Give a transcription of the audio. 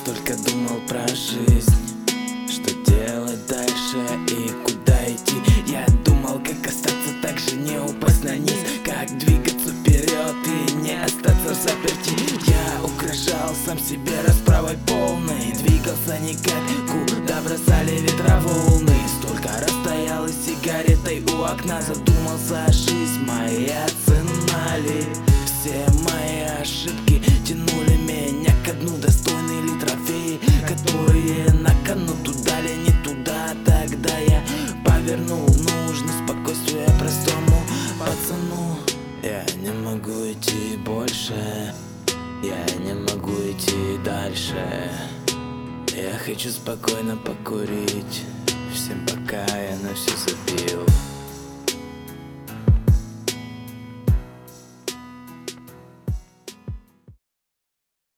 столько думал про жизнь, что делать дальше и куда идти. Я думал, как остаться, так же не упасть на низ, как двигаться вперед и не остаться заперти. Я угрожал сам себе расправой полной, двигался никак, куда бросали ветра волны. Столько раз стоял и сигаретой у окна, задумался, жизнь моя ценна ли? Все мои ошибки тянули меня ко дну, достойны ли трофеи, которые на кону, туда ли не туда. Тогда я повернул, нужно спокойствие простому пацану. Я не могу идти больше, я не могу идти дальше. Я хочу спокойно покурить, всем пока я на все забил.